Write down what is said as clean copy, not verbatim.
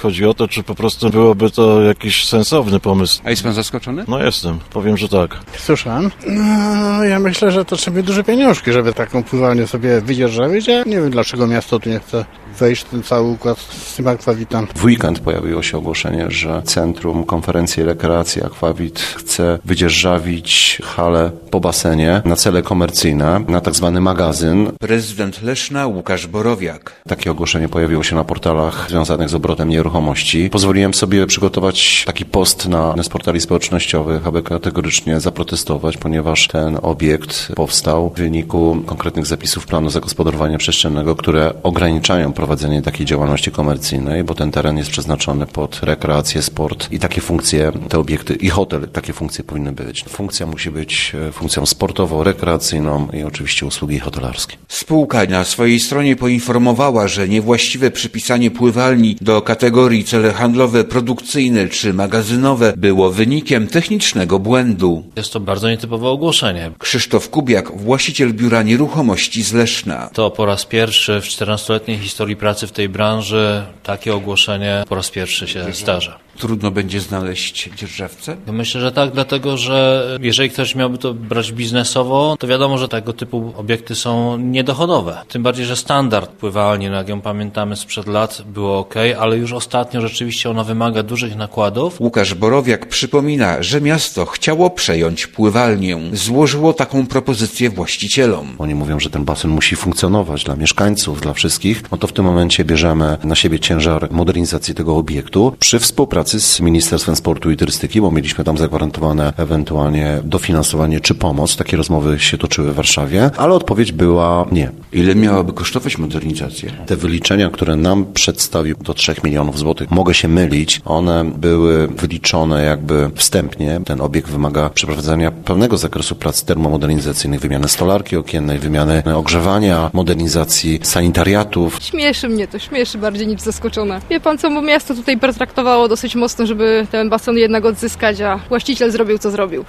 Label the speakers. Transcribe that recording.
Speaker 1: Chodzi o to, czy po prostu byłoby to jakiś sensowny pomysł.
Speaker 2: A jest pan zaskoczony?
Speaker 1: No jestem, powiem, że tak.
Speaker 3: Słyszałem. No, ja myślę, że to trzeba duże pieniążki, żeby taką pływalnię sobie wydzierżawić. Ja nie wiem, dlaczego miasto tu nie chce wejść w ten cały układ z tym akwawitem.
Speaker 4: W weekend pojawiło się ogłoszenie, że Centrum Konferencji i Rekreacji Akwawit chce wydzierżawić halę po basenie na cele komercyjne, na tak zwany magazyn.
Speaker 2: Prezydent Leszna Łukasz Borowiak.
Speaker 4: Takie ogłoszenie pojawiło się na portalach związanych z obrotem nieruchomości. Pozwoliłem sobie przygotować taki post na portali społecznościowych, aby kategorycznie zaprotestować, ponieważ ten obiekt powstał w wyniku konkretnych zapisów planu zagospodarowania przestrzennego, które ograniczają prowadzenie takiej działalności komercyjnej, bo ten teren jest przeznaczony pod rekreację, sport i takie funkcje, te obiekty i hotel, takie funkcje powinny być. Funkcja musi być funkcją sportową, rekreacyjną i oczywiście usługi hotelarskie.
Speaker 2: Spółka na swojej stronie poinformowała, że niewłaściwe przypisanie pływalni do kategorii cele handlowe, produkcyjne czy magazynowe było wynikiem technicznego błędu.
Speaker 5: Jest to bardzo nietypowe ogłoszenie.
Speaker 2: Krzysztof Kubiak, właściciel biura nieruchomości z Leszna.
Speaker 5: To po raz pierwszy w 14-letniej historii pracy w tej branży takie ogłoszenie po raz pierwszy się zdarza.
Speaker 2: Trudno będzie znaleźć dzierżawcę?
Speaker 5: Myślę, że tak, dlatego że jeżeli ktoś miałby to brać biznesowo, to wiadomo, że tego typu obiekty są niedochodowe. Tym bardziej, że standard pływalni, jak ją pamiętamy sprzed lat, było ok, ale już ostatnio rzeczywiście ona wymaga dużych nakładów.
Speaker 2: Łukasz Borowiak przypomina, że miasto chciało przejąć pływalnię. Złożyło taką propozycję właścicielom.
Speaker 4: Oni mówią, że ten basen musi funkcjonować dla mieszkańców, dla wszystkich. No to w tym momencie bierzemy na siebie ciężar modernizacji tego obiektu przy współpracy z Ministerstwem Sportu i Turystyki, bo mieliśmy tam zagwarantowane ewentualnie dofinansowanie czy pomoc. Takie rozmowy się toczyły w Warszawie, ale odpowiedź była nie.
Speaker 2: Ile miałaby kosztować modernizacja?
Speaker 4: Te wyliczenia, które nam przedstawił, do 3 milionów złotych, mogę się mylić, one były wyliczone jakby wstępnie. Ten obiekt wymaga przeprowadzenia pełnego zakresu prac termomodernizacyjnych, wymiany stolarki okiennej, wymiany ogrzewania, modernizacji sanitariatów.
Speaker 6: Śmieszy mnie to, śmieszy bardziej niż zaskoczona. Wie pan co, bo miasto tutaj pertraktowało dosyć mocno, żeby ten basen jednak odzyskać, a właściciel zrobił co zrobił.